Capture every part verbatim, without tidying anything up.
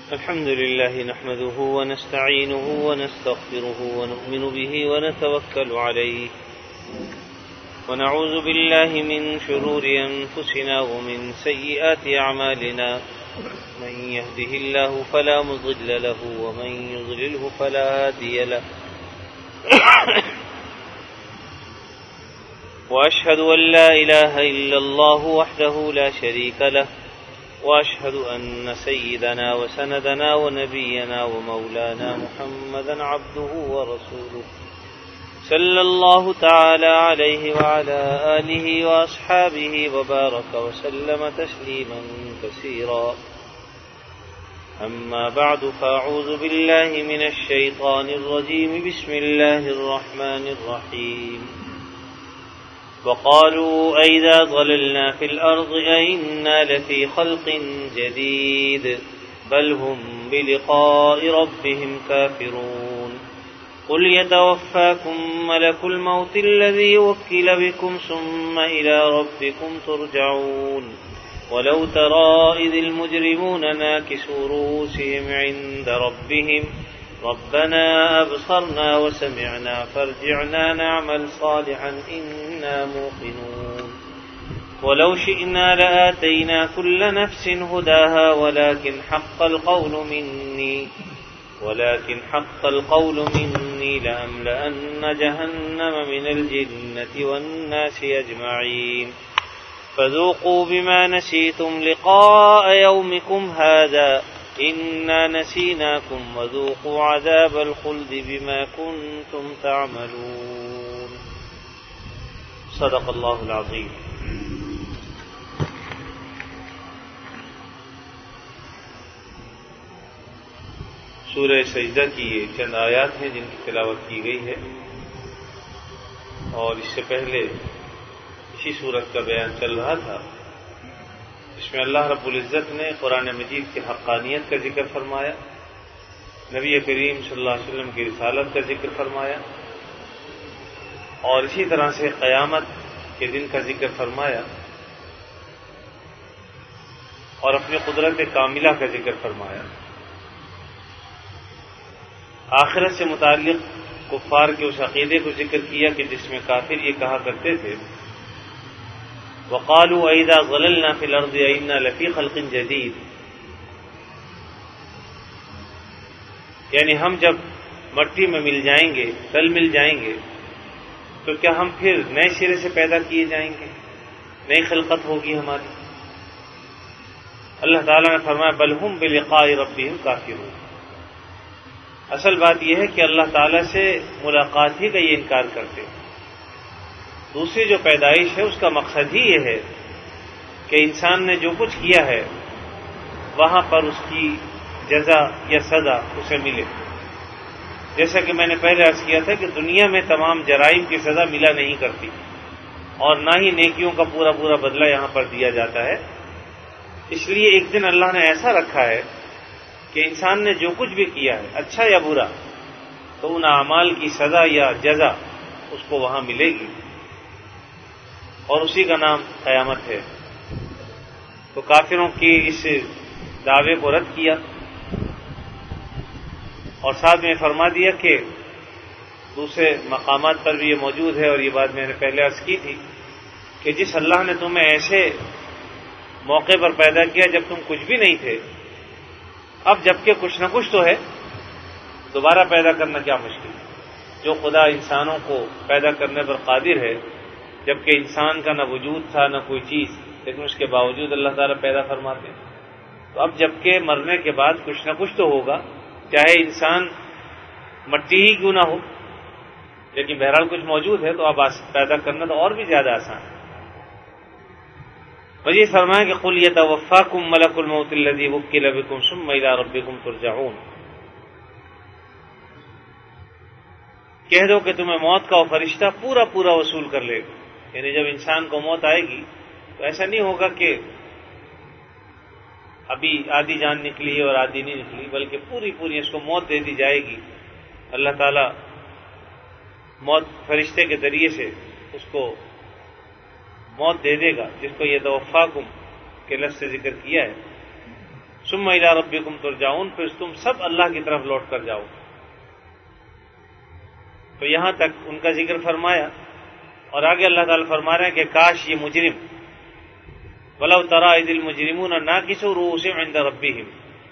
الحمد لله نحمده ونستعينه ونستغفره ونؤمن به ونتوكل عليه ونعوذ بالله من شرور أنفسنا ومن سيئات أعمالنا من يهده الله فلا مضل له ومن يضلله فلا هادي له وأشهد أن لا إله إلا الله وحده لا شريك له وأشهد أن سيدنا وسندنا ونبينا ومولانا محمدا عبده ورسوله صلى الله تعالى عليه وعلى آله وأصحابه وبارك وسلم تسليما كثيرا. أما بعد فأعوذ بالله من الشيطان الرجيم. بسم الله الرحمن الرحيم. وقالوا أئذا ضللنا في الأرض أئنا لفي خلق جديد بل هم بلقاء ربهم كافرون. قل يتوفاكم ملك الموت الذي وكل بكم ثم إلى ربكم ترجعون. ولو ترى إذ المجرمون ناكسوا رؤوسهم عند ربهم ربنا أبصرنا وسمعنا فارجعنا نعمل صالحا إنا موقنون. ولو شئنا لآتينا كل نفس هداها ولكن حق القول مني ولكن حق القول مني لأملأن جهنم من الجنة والناس أجمعين. فذوقوا بما نسيتم لقاء يومكم هذا إنا نسيناكم وذوقوا عذاب الخلد بما كنتم تعملون. صدق اللہ العظیم. سورہ سجدہ کی یہ چند آیات ہیں جن کی تلاوت کی گئی ہے، اور اس سے پہلے اسی صورت کا بیان چل رہا تھا. اس میں اللہ رب العزت نے قرآن مجید کی حقانیت کا ذکر فرمایا، نبی کریم صلی اللہ علیہ وسلم کی رسالت کا ذکر فرمایا، اور اسی طرح سے قیامت کے دن کا ذکر فرمایا، اور اپنی قدرت کاملہ کا ذکر فرمایا. آخرت سے متعلق کفار کے اس عقیدے کو ذکر کیا کہ جس میں کافر یہ کہا کرتے تھے وقالوا اذا ضللنا في الارض انا لفي خلق جديد، یعنی ہم جب مٹی میں مل جائیں گے، تل مل جائیں گے، تو کیا ہم پھر نئے سرے سے پیدا کیے جائیں گے، نئی خلقت ہوگی ہماری. اللہ تعالیٰ نے فرمایا بل هم بلقاء ربهم کافرون. اصل بات یہ ہے کہ اللہ تعالیٰ سے ملاقات ہی کا یہ انکار کرتے ہیں. دوسری جو پیدائش ہے اس کا مقصد ہی یہ ہے کہ انسان نے جو کچھ کیا ہے وہاں پر اس کی جزا یا سزا اسے ملے. جیسا کہ میں نے پہلے عرض کیا تھا کہ دنیا میں تمام جرائم کی سزا ملا نہیں کرتی، اور نہ ہی نیکیوں کا پورا پورا بدلہ یہاں پر دیا جاتا ہے. اس لیے ایک دن اللہ نے ایسا رکھا ہے کہ انسان نے جو کچھ بھی کیا ہے اچھا یا برا، تو ان اعمال کی سزا یا جزا اس کو وہاں ملے گی، اور اسی کا نام قیامت ہے. تو کافروں کی اس دعوے کو رد کیا، اور ساتھ میں فرما دیا کہ دوسرے مقامات پر بھی یہ موجود ہے، اور یہ بات میں نے پہلے عرض کی تھی کہ جس اللہ نے تمہیں ایسے موقع پر پیدا کیا جب تم کچھ بھی نہیں تھے، اب جبکہ کچھ نہ کچھ تو ہے، دوبارہ پیدا کرنا کیا مشکل ہے. جو خدا انسانوں کو پیدا کرنے پر قادر ہے، جبکہ انسان کا نہ وجود تھا نہ کوئی چیز، لیکن اس کے باوجود اللہ تعالیٰ پیدا فرماتے ہیں. تو اب جبکہ مرنے کے بعد کچھ نہ کچھ تو ہوگا، چاہے انسان مٹی ہی کیوں نہ ہو، لیکن بہرحال کچھ موجود ہے، تو اب پیدا کرنا تو اور بھی زیادہ آسان ہے. مزید فرمایا کہ قل یتوفاکم ملک الموت الذی وکل بکم ثم الی ربکم ترجعون. کہہ دو کہ تمہیں موت کا وہ فرشتہ پورا پورا وصول کر لے گا. یعنی جب انسان کو موت آئے گی تو ایسا نہیں ہوگا کہ ابھی آدھی جان نکلی ہے اور آدھی نہیں نکلی، بلکہ پوری پوری اس کو موت دے دی جائے گی. اللہ تعالیٰ موت فرشتے کے ذریعے سے اس کو موت دے دے گا، جس کو یہ توفاکم کے لفظ سے ذکر کیا ہے. ثم الی ربکم ترجعون، پھر تم سب اللہ کی طرف لوٹ کر جاؤ. تو یہاں تک ان کا ذکر فرمایا، اور آگے اللہ تعالیٰ فرما رہے ہیں کہ کاش یہ مجرم وَلَوْ تَرَىٰ إِذِ الْمُجْرِمُونَ نَاكِسُو رُءُوسِهِمْ عِندَ رَبِّهِمْ،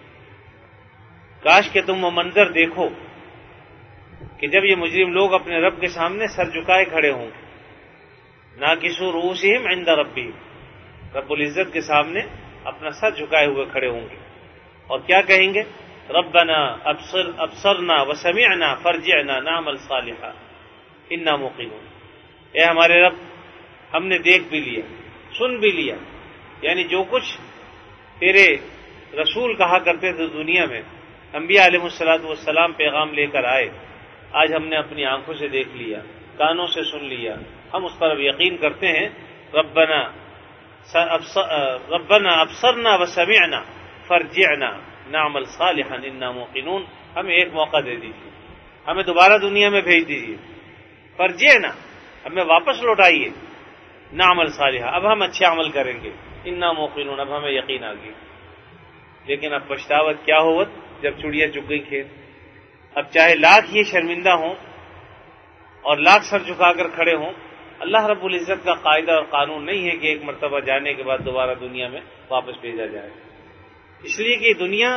کاش کہ تم وہ منظر دیکھو کہ جب یہ مجرم لوگ اپنے رب کے سامنے سر جھکائے کھڑے ہوں گے. نَاكِسُو رُءُوسِهِمْ عِندَ رَبِّهِمْ، رب العزت کے سامنے اپنا سر جھکائے ہوئے کھڑے ہوں گے، اور کیا کہیں گے؟ ربنا ابصر ابصرنا وسمعنا فرجعنا نعمل صالحا انا موقنون. اے ہمارے رب، ہم نے دیکھ بھی لیا، سن بھی لیا، یعنی جو کچھ تیرے رسول کہا کرتے تھے دنیا میں، انبیاء علیہ الصلوۃ والسلام پیغام لے کر آئے، آج ہم نے اپنی آنکھوں سے دیکھ لیا، کانوں سے سن لیا، ہم اس پر اب یقین کرتے ہیں. ربنا ربنا ابصرنا وسمعنا فرجعنا نعمل صالحا انا موقنون. ہمیں ایک موقع دے دیجیے، ہمیں دوبارہ دنیا میں بھیج دیجیے. فرجعنا، ہمیں واپس لوٹائیے. نعمل صالحا، اب ہم اچھے عمل کریں گے. انا موقنون، اب ہمیں یقین آ گیا. لیکن اب پچھتاوت کیا ہوت جب چڑیا چگ گئی کھیت. اب چاہے لاکھ یہ شرمندہ ہوں اور لاکھ سر جھکا کر کھڑے ہوں، اللہ رب العزت کا قاعدہ اور قانون نہیں ہے کہ ایک مرتبہ جانے کے بعد دوبارہ دنیا میں واپس بھیجا جائے. اس لیے کہ دنیا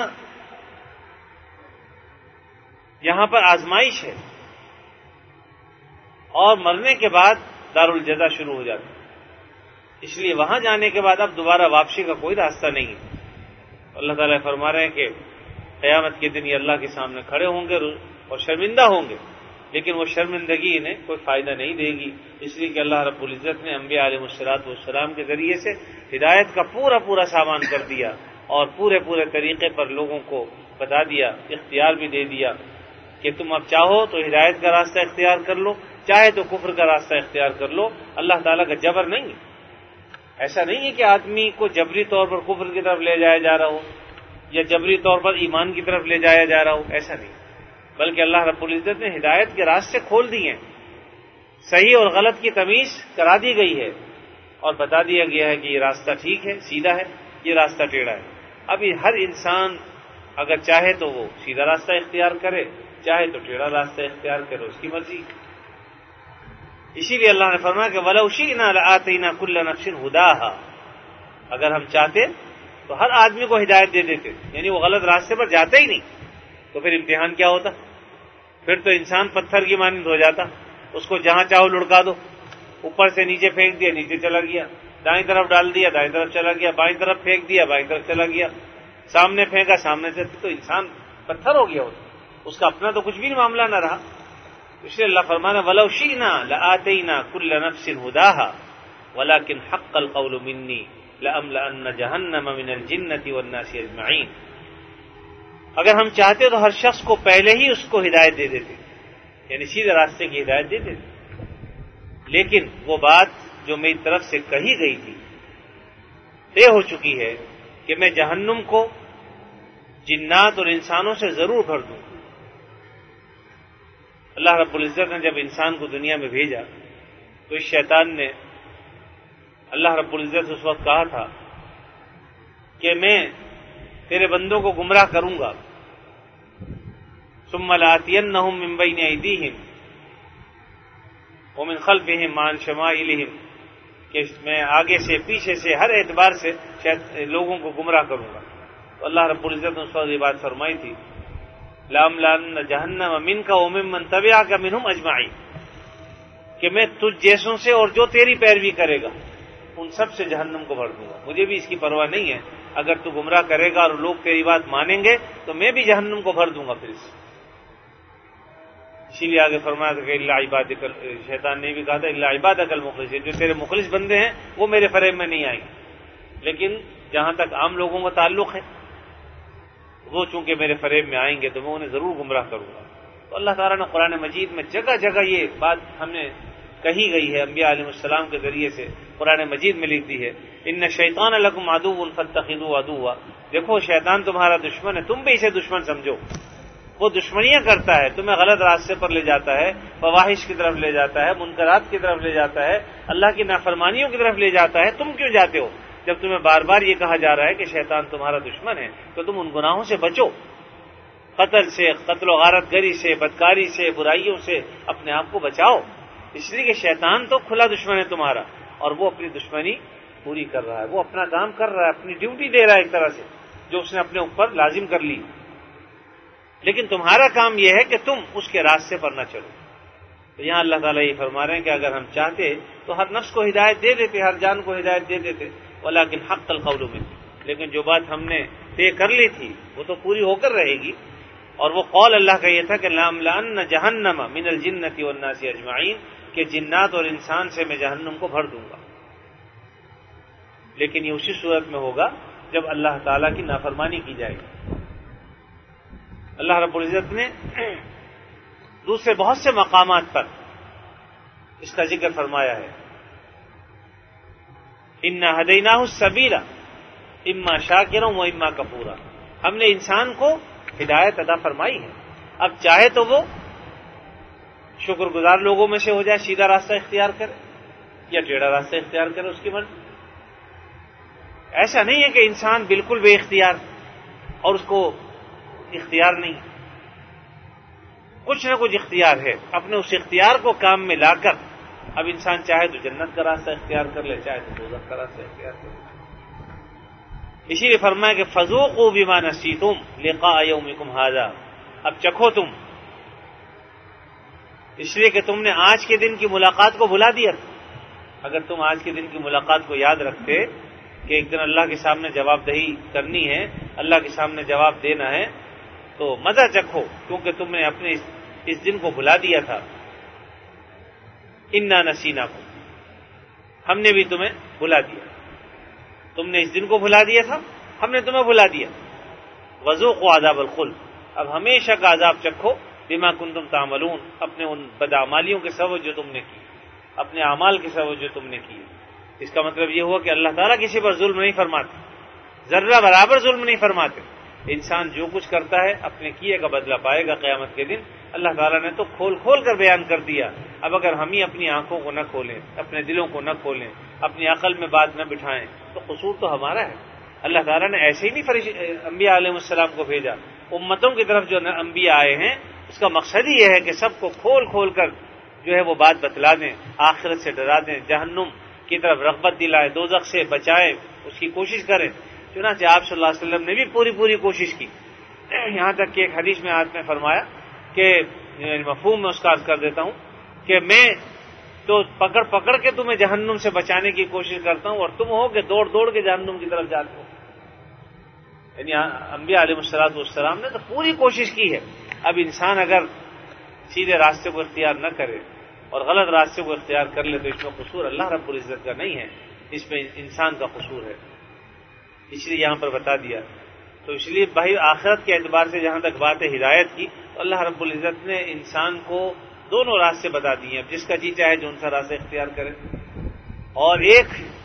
یہاں پر آزمائش ہے، اور مرنے کے بعد دارالجزا شروع ہو جاتی ہے. اس لیے وہاں جانے کے بعد اب دوبارہ واپسی کا کوئی راستہ نہیں ہے. اللہ تعالیٰ فرما رہے ہیں کہ قیامت کے دن یہ اللہ کے سامنے کھڑے ہوں گے اور شرمندہ ہوں گے، لیکن وہ شرمندگی انہیں کوئی فائدہ نہیں دے گی. اس لیے کہ اللہ رب العزت نے انبیاء علیہ الصلوۃ والسلام کے ذریعے سے ہدایت کا پورا پورا سامان کر دیا، اور پورے پورے طریقے پر لوگوں کو بتا دیا، اختیار بھی دے دیا کہ تم اب چاہو تو ہدایت کا راستہ اختیار کر لو، چاہے تو کفر کا راستہ اختیار کر لو. اللہ تعالیٰ کا جبر نہیں ہے. ایسا نہیں ہے کہ آدمی کو جبری طور پر کفر کی طرف لے جایا جا رہا ہو یا جبری طور پر ایمان کی طرف لے جایا جا رہا ہو، ایسا نہیں. بلکہ اللہ رب العزت نے ہدایت کے راستے کھول دیے ہیں، صحیح اور غلط کی تمیز کرا دی گئی ہے، اور بتا دیا گیا ہے کہ یہ راستہ ٹھیک ہے، سیدھا ہے، یہ راستہ ٹیڑھا ہے. ابھی ہر انسان اگر چاہے تو وہ سیدھا راستہ اختیار کرے، چاہے تو ٹیڑھا راستہ اختیار کرے، اس کی مرضی. اسی لیے اللہ نے فرمایا کہ وَلَوْ شِئْنَا لَآتَيْنَا كُلَّ نَفْسٍ هُدَاهَا، اگر ہم چاہتے تو ہر آدمی کو ہدایت دے دیتے، یعنی وہ غلط راستے پر جاتا ہی نہیں. تو پھر امتحان کیا ہوتا؟ پھر تو انسان پتھر کی مانند ہو جاتا. اس کو جہاں چاہو لڑکا دو، اوپر سے نیچے پھینک دیا، نیچے چلا گیا، دائیں طرف ڈال دیا، دائیں طرف چلا گیا، بائیں طرف پھینک دیا، بائیں طرف چلا گیا، سامنے پھینکا، سامنے سے، تو انسان پتھر ہو گیا ہوتا، اس کا اپنا تو کچھ بھی معاملہ نہ رہا. اس لیے اللہ فرمانا وَلَوْ شِئْنَا لَآتَيْنَا كُلَّ نَفْسٍ هُدَاهَا وَلَكِنْ حَقَّ الْقَوْلُ مِنِّي لَأَمْلَأَنَّ جَهَنَّمَ مِنَ الْجِنَّةِ وَالنَّاسِ أَجْمَعِينَ. اگر ہم چاہتے تو ہر شخص کو پہلے ہی اس کو ہدایت دے دیتے، یعنی سیدھے راستے کی ہدایت دے دیتے. لیکن وہ بات جو میری طرف سے کہی گئی تھی، طے ہو چکی ہے کہ میں جہنم کو جنات اور انسانوں سے ضرور بھر دوں. اللہ رب العزت نے جب انسان کو دنیا میں بھیجا تو اس شیطان نے اللہ رب العزت سے اس وقت کہا تھا کہ میں تیرے بندوں کو گمراہ کروں گا. ثم لآتینہم من بین ایدیہم ومن خلفہم وعن شمائلہم، کہ میں آگے سے، پیچھے سے، ہر اعتبار سے لوگوں کو گمراہ کروں گا. تو اللہ رب العزت نے اس وقت یہ بات فرمائی تھی لَأَمْلَأَنَّ جَهَنَّمَ مِنْكَ وَمِمَّنْ تَبِعَكَ مِنْهُمْ أَجْمَعِينَ، کہ میں تجھ جیسوں سے اور جو تیری پیروی کرے گا ان سب سے جہنم کو بھر دوں گا. مجھے بھی اس کی پرواہ نہیں ہے، اگر تو گمراہ کرے گا اور لوگ تیری بات مانیں گے تو میں بھی جہنم کو بھر دوں گا پھر اس. اسی لیے آگے فرمایا تھا کہ اللہ عبادک، شیطان نے بھی کہا تھا اللہ عبادک المخلصین، جو تیرے مخلص بندے ہیں وہ میرے فریب میں نہیں آئیں گے. لیکن جہاں تک عام لوگوں کا تعلق ہے، وہ چونکہ میرے فریب میں آئیں گے تو میں انہیں ضرور گمراہ کروں گا. تو اللہ تعالیٰ نے قرآن مجید میں جگہ جگہ یہ بات ہم نے کہی گئی ہے، انبیاء علیہ السلام کے ذریعے سے قرآن مجید میں لکھ دی ہے ان شیطان لکم عدو فاتخذوه عدوا، دیکھو شیطان تمہارا دشمن ہے، تم بھی اسے دشمن سمجھو. وہ دشمنیاں کرتا ہے، تمہیں غلط راستے پر لے جاتا ہے، فواحش کی طرف لے جاتا ہے، منکرات کی طرف لے جاتا ہے، اللہ کی نافرمانیوں کی طرف لے جاتا ہے. تم کیوں جاتے ہو؟ جب تمہیں بار بار یہ کہا جا رہا ہے کہ شیطان تمہارا دشمن ہے تو تم ان گناہوں سے بچو، قتل سے، قتل و غارت گری سے، بدکاری سے، برائیوں سے اپنے آپ کو بچاؤ، اس لیے کہ شیطان تو کھلا دشمن ہے تمہارا، اور وہ اپنی دشمنی پوری کر رہا ہے، وہ اپنا کام کر رہا ہے، اپنی ڈیوٹی دے رہا ہے ایک طرح سے جو اس نے اپنے اوپر لازم کر لی، لیکن تمہارا کام یہ ہے کہ تم اس کے راستے پر نہ چلو۔ تو یہاں اللہ تعالیٰ یہ فرما رہے ہیں کہ اگر ہم چاہتے تو ہر نفس کو ہدایت دے دیتے، ہر جان کو ہدایت دے دیتے، ولیکن حق القول منہ، لیکن جو بات ہم نے طے کر لی تھی وہ تو پوری ہو کر رہے گی، اور وہ قول اللہ کا یہ تھا کہ لَأَمْلَأَنَّ جَهَنَّمَ مِنَ الْجِنَّةِ وَالنَّاسِ أَجْمَعِينَ، کہ جنات اور انسان سے میں جہنم کو بھر دوں گا، لیکن یہ اسی صورت میں ہوگا جب اللہ تعالیٰ کی نافرمانی کی جائے گی۔ اللہ رب العزت نے دوسرے بہت سے مقامات پر اس کا ذکر فرمایا ہے، اِنَّا هَدَيْنَاهُ السَّبِيلَ اِمَّا شَاكِرًا وَإِمَّا كَفُورًا، ہم نے انسان کو ہدایت عطا فرمائی ہے، اب چاہے تو وہ شکر گزار لوگوں میں سے ہو جائے، سیدھا راستہ اختیار کرے، یا ٹیڑھا راستہ اختیار کرے، اس کی مرضی۔ ایسا نہیں ہے کہ انسان بالکل بے اختیار اور اس کو اختیار نہیں، کچھ نہ کچھ اختیار ہے، اپنے اس اختیار کو کام میں لا کر اب انسان چاہے تو جنت کا راستہ اختیار کر لے، چاہے تو دوزخ کا راستہ اختیار کر لے۔ اسی لیے فرمایا کہ فذوقوا بما نسیتم لقاء یومکم ھذا، اب چکھو تم، اس لیے کہ تم نے آج کے دن کی ملاقات کو بھلا دیا تھا۔ اگر تم آج کے دن کی ملاقات کو یاد رکھتے کہ ایک دن اللہ کے سامنے جواب دہی کرنی ہے، اللہ کے سامنے جواب دینا ہے، تو مزہ چکھو، کیونکہ تم نے اپنے اس دن کو بھلا دیا تھا۔ انا نسیناکم، ہم نے بھی تمہیں بھلا دیا، تم نے اس دن کو بھلا دیا تھا، ہم نے تمہیں بھلا دیا۔ وذوقوا عذاب الخلد، اب ہمیشہ کا عذاب چکھو، بما کنتم تعملون، اپنے ان بدعمالیوں کے سبب جو تم نے کی، اپنے اعمال کے سبب جو تم نے کی۔ اس کا مطلب یہ ہوا کہ اللہ تعالیٰ کسی پر ظلم نہیں فرماتے، ذرہ برابر ظلم نہیں فرماتے، انسان جو کچھ کرتا ہے اپنے کیے کا بدلہ پائے گا قیامت کے دن۔ اللہ تعالیٰ نے تو کھول کھول کر بیان کر دیا، اب اگر ہم ہی اپنی آنکھوں کو نہ کھولیں، اپنے دلوں کو نہ کھولیں، اپنی عقل میں بات نہ بٹھائیں تو قصور تو ہمارا ہے۔ اللہ تعالیٰ نے ایسے ہی نہیں فرشتے انبیاء علیہ السلام کو بھیجا، امتوں کی طرف جو انبیاء آئے ہیں اس کا مقصد ہی یہ ہے کہ سب کو کھول کھول کر جو ہے وہ بات بتلا دیں، آخرت سے ڈرا دیں، جہنم کی طرف رغبت دلائیں، دوزخ سے بچائیں، اس کی کوشش کریں۔ چنانچہ آپ صلی اللہ علیہ وسلم نے بھی پوری پوری کوشش کی، یہاں تک کہ ایک حدیث میں آپ نے فرمایا کہ مفہوم میں اس کا عرض کر دیتا ہوں کہ میں تو پکڑ پکڑ کے تمہیں جہنم سے بچانے کی کوشش کرتا ہوں، اور تم ہو کہ دوڑ دوڑ کے جہنم کی طرف جاتے ہو۔ یعنی انبیاء علیہ الصلوۃ والسلام نے تو پوری کوشش کی ہے۔ اب انسان اگر سیدھے راستے کو اختیار نہ کرے اور غلط راستے کو اختیار کر لے تو اس میں قصور اللہ رب العزت کا نہیں ہے، اس میں انسان کا قصور ہے، اس لیے یہاں پر بتا دیا۔ تو اس لیے بھائی آخرت کے اعتبار سے جہاں تک بات ہے ہدایت کی، تو اللہ رب العزت نے انسان کو دونوں راستے بتا دیے ہیں، جس کا جی چاہے جو ان سا راستہ اختیار کرے۔ اور ایک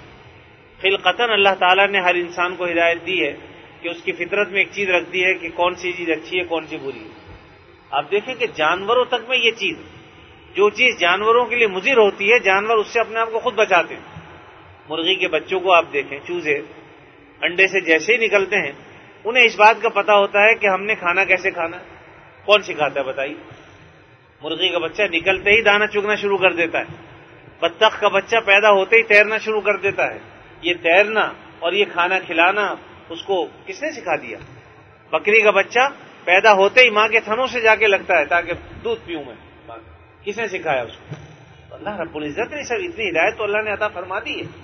خلقتاً اللہ تعالیٰ نے ہر انسان کو ہدایت دی ہے کہ اس کی فطرت میں ایک چیز رکھ دی ہے کہ کون سی چیز اچھی ہے کون سی بری ہے۔ آپ دیکھیں کہ جانوروں تک میں یہ چیز، جو چیز جانوروں کے لیے مضر ہوتی ہے جانور اس سے اپنے آپ کو خود بچاتے ہیں۔ مرغی کے بچوں کو آپ دیکھیں، چوزے انڈے سے جیسے ہی نکلتے ہیں انہیں اس بات کا پتا ہوتا ہے کہ ہم نے کھانا کیسے کھانا ہے، کون سکھاتا ہے بتائیے؟ مرغی کا بچہ نکلتے ہی دانا چگنا شروع کر دیتا ہے، بطخ کا بچہ پیدا ہوتے ہی تیرنا شروع کر دیتا ہے۔ یہ تیرنا اور یہ کھانا کھلانا اس کو کس نے سکھا دیا؟ بکری کا بچہ پیدا ہوتے ہی ماں کے تھنوں سے جا کے لگتا ہے تاکہ دودھ پیوں میں، کس نے سکھایا اس کو؟ اللہ رب العزت نے سب اتنی ہدایت تو اللہ نے عطا فرما دی ہے۔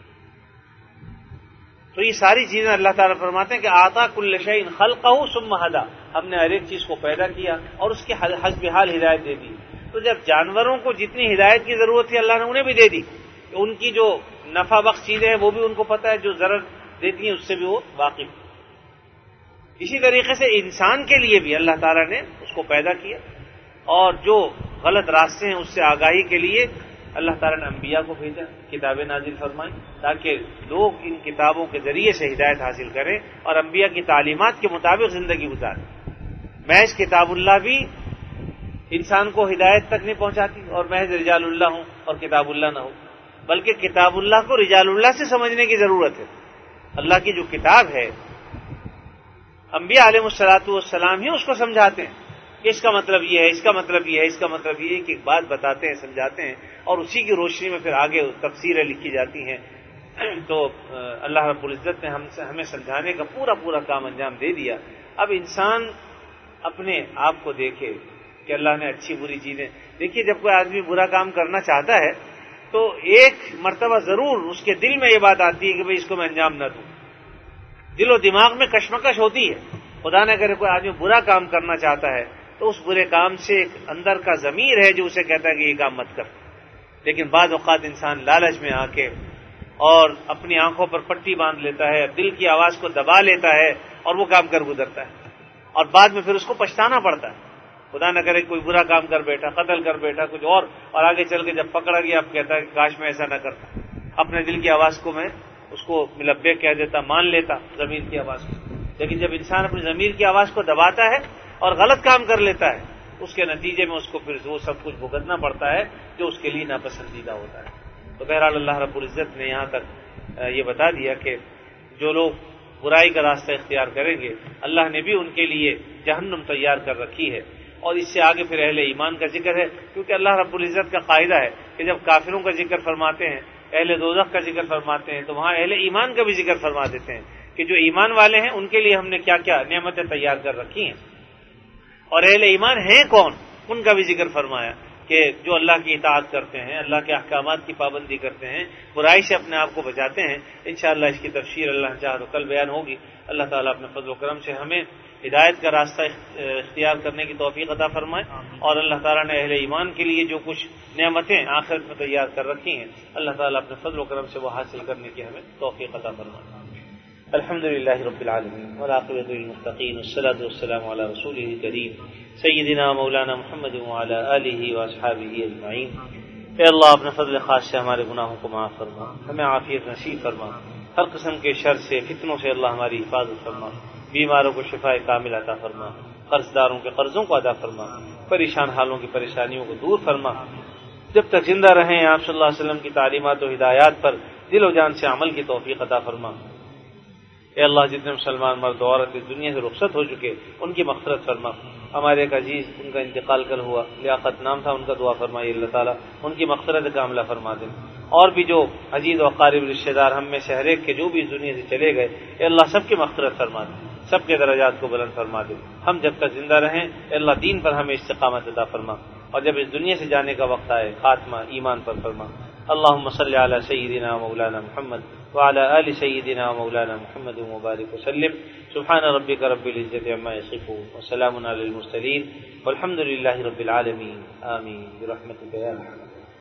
تو یہ ساری چیزیں اللہ تعالیٰ فرماتے ہیں کہ آتا کل شیء خلقہ ثم ہدی، ہم نے ہر ایک چیز کو پیدا کیا اور اس کے حسب حال ہدایت دے دی۔ تو جب جانوروں کو جتنی ہدایت کی ضرورت تھی اللہ نے انہیں بھی دے دی، کہ ان کی جو نفع بخش چیزیں ہیں وہ بھی ان کو پتہ ہے، جو ضرر دیتی ہیں اس سے بھی وہ واقف۔ اسی طریقے سے انسان کے لیے بھی اللہ تعالیٰ نے اس کو پیدا کیا، اور جو غلط راستے ہیں اس سے آگاہی کے لیے اللہ تعالیٰ نے انبیاء کو بھیجا، کتابیں نازل فرمائیں تاکہ لوگ ان کتابوں کے ذریعے سے ہدایت حاصل کریں اور انبیاء کی تعلیمات کے مطابق زندگی گزاریں۔ محض کتاب اللہ بھی انسان کو ہدایت تک نہیں پہنچاتی، اور محض رجال اللہ ہوں اور کتاب اللہ نہ ہو، بلکہ کتاب اللہ کو رجال اللہ سے سمجھنے کی ضرورت ہے۔ اللہ کی جو کتاب ہے انبیاء علیہ الصلوۃ والسلام ہی اس کو سمجھاتے ہیں کہ اس کا مطلب یہ ہے، اس کا مطلب یہ ہے، اس کا مطلب یہ ہے، کہ ایک بات بتاتے ہیں، سمجھاتے ہیں، اور اسی کی روشنی میں پھر آگے تفسیریں لکھی جاتی ہیں۔ تو اللہ رب العزت نے ہم سے ہمیں سمجھانے کا پورا پورا کام انجام دے دیا۔ اب انسان اپنے آپ کو دیکھے کہ اللہ نے اچھی بری چیزیں دیکھیے، جب کوئی آدمی برا کام کرنا چاہتا ہے تو ایک مرتبہ ضرور اس کے دل میں یہ بات آتی ہے کہ بھئی اس کو میں انجام نہ دوں، دل و دماغ میں کشمکش ہوتی ہے۔ خدا نہ کرے کوئی آدمی برا کام کرنا چاہتا ہے تو اس برے کام سے ایک اندر کا ضمیر ہے جو اسے کہتا ہے کہ یہ کام مت کر، لیکن بعض اوقات انسان لالچ میں آ کے اور اپنی آنکھوں پر پٹی باندھ لیتا ہے، دل کی آواز کو دبا لیتا ہے اور وہ کام کر گزرتا ہے، اور بعد میں پھر اس کو پچھتانا پڑتا ہے۔ خدا نہ کرے کوئی برا کام کر بیٹھا، قتل کر بیٹھا، کچھ اور اور آگے چل کے جب پکڑا گیا اب کہتا ہے کہ کاش میں ایسا نہ کرتا، اپنے دل کی آواز کو میں اس کو ملبیک کہہ دیتا، مان لیتا ضمیر کی آواز کو۔ لیکن جب انسان اپنی ضمیر کی آواز کو دباتا ہے اور غلط کام کر لیتا ہے، اس کے نتیجے میں اس کو پھر وہ سب کچھ بھگتنا پڑتا ہے جو اس کے لیے ناپسندیدہ ہوتا ہے۔ تو بہرحال اللہ رب العزت نے یہاں تک یہ بتا دیا کہ جو لوگ برائی کا راستہ اختیار کریں گے اللہ نے بھی ان کے لیے جہنم تیار کر رکھی ہے، اور اس سے آگے پھر اہل ایمان کا ذکر ہے، کیونکہ اللہ رب العزت کا قاعدہ ہے کہ جب کافروں کا ذکر فرماتے ہیں، اہل دوزخ کا ذکر فرماتے ہیں، تو وہاں اہل ایمان کا بھی ذکر فرما دیتے ہیں کہ جو ایمان والے ہیں ان کے لیے ہم نے کیا کیا نعمتیں تیار کر رکھی ہیں، اور اہل ایمان ہیں کون ان کا بھی ذکر فرمایا کہ جو اللہ کی اطاعت کرتے ہیں، اللہ کے احکامات کی پابندی کرتے ہیں، برائی سے اپنے آپ کو بچاتے ہیں۔ انشاءاللہ اس کی تفسیر اللہ چاہے تو کل بیان ہوگی۔ اللہ تعالیٰ اپنے فضل و کرم سے ہمیں ہدایت کا راستہ اختیار کرنے کی توفیق عطا فرمائے، اور اللہ تعالیٰ نے اہل ایمان کے لیے جو کچھ نعمتیں آخرت میں تیار کر رکھی ہیں اللہ تعالیٰ اپنے فضل و کرم سے وہ حاصل کرنے کی ہمیں توفیق عطا فرمائے۔ الحمد للہ رب العالمین والعاقبۃ للمتقین والصلاۃ والسلام علی رسولہ الکریم سیدنا مولانا محمد وعلی آلہ واصحابہ اجمعین۔ اے اللہ اپنے فضل خاص سے ہمارے گناہوں کو معاف فرما، ہمیں عافیت نصیب فرما، ہر قسم کے شر سے فتنوں سے اللہ ہماری حفاظت فرما، بیماروں کو شفاء کامل عطا فرما، قرض داروں کے قرضوں کو ادا فرما، پریشان حالوں کی پریشانیوں کو دور فرما۔ جب تک زندہ رہیں آپ صلی اللہ علیہ وسلم کی تعلیمات و ہدایات پر دل و جان سے عمل کی توفیق عطا فرما۔ اے اللہ جتنے مسلمان مرد و عورت اس دنیا سے رخصت ہو چکے ان کی مغفرت فرما۔ ہمارے ایک عزیز ان کا انتقال کل ہوا، لیاقت نام تھا ان کا، دعا فرمائیے اللہ تعالیٰ ان کی مغفرت کاملہ فرما دیں۔ اور بھی جو عزیز و اقارب رشتہ دار ہم میں سے ہر ایک کے جو بھی اس دنیا سے چلے گئے اے اللہ سب کی مغفرت فرما دیں، سب کے درجات کو بلند فرما دیں۔ ہم جب تک زندہ رہیں اے اللہ دین پر ہمیں استقامت عطا فرما، اور جب اس دنیا سے جانے کا وقت آئے خاتمہ ایمان پر فرما۔ اللہم صلی علی سیدنا مولانا محمد وعلی آل سیدنا مولانا محمد مبارک وسلم۔ سبحان ربک رب العزت عما یصفون وسلام علی المرسلین والحمد للہ رب العالمین، آمین برحمتک یا ارحم۔